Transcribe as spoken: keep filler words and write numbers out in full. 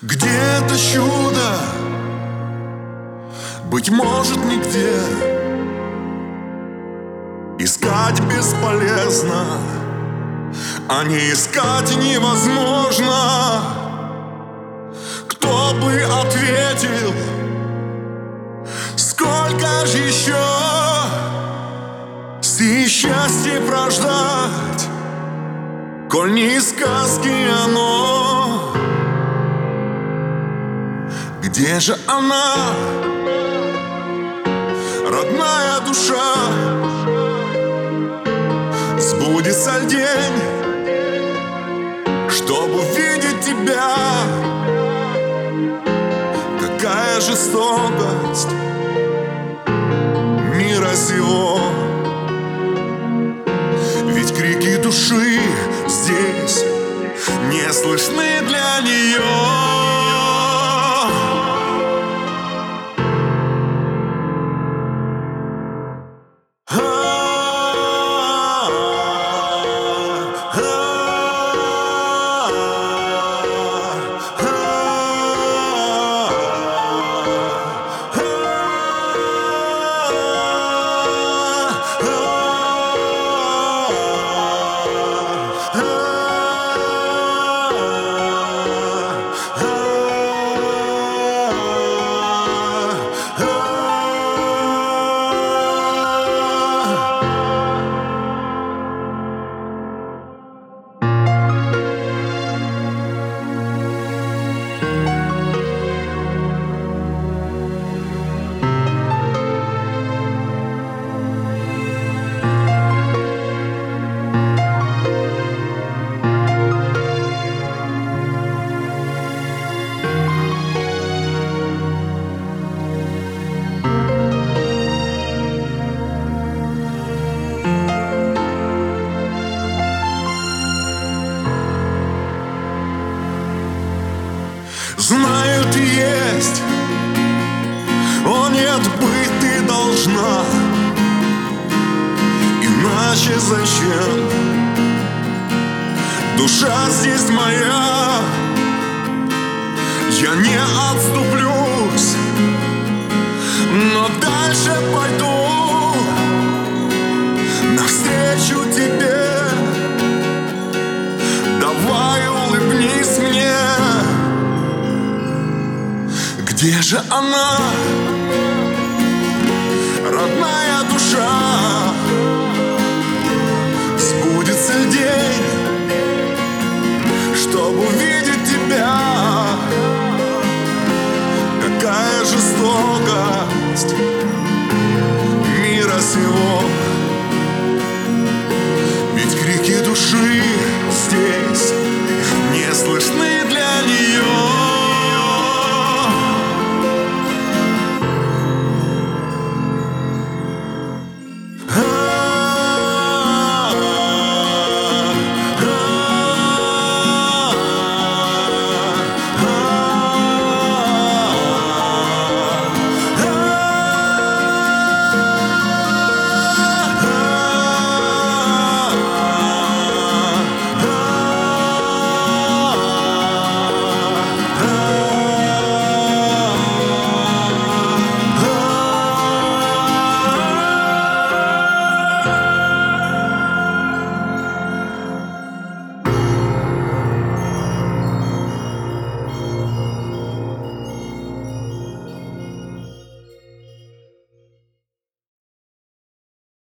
Где это чудо? Быть может, нигде. Искать бесполезно, а не искать невозможно. Кто бы ответил, сколько же еще си счастье прождать, коль не из сказки оно? Где же она, родная душа? Сбудется день, чтобы увидеть тебя. Какая жестокость мира сего! Ведь крики души здесь не слышны для нее. Знаю, ты есть, о нет, быть ты должна. Иначе зачем? Душа здесь моя, я не отступлюсь, но дальше пойду навстречу тебе. Давай улыбнись мне. Где же она?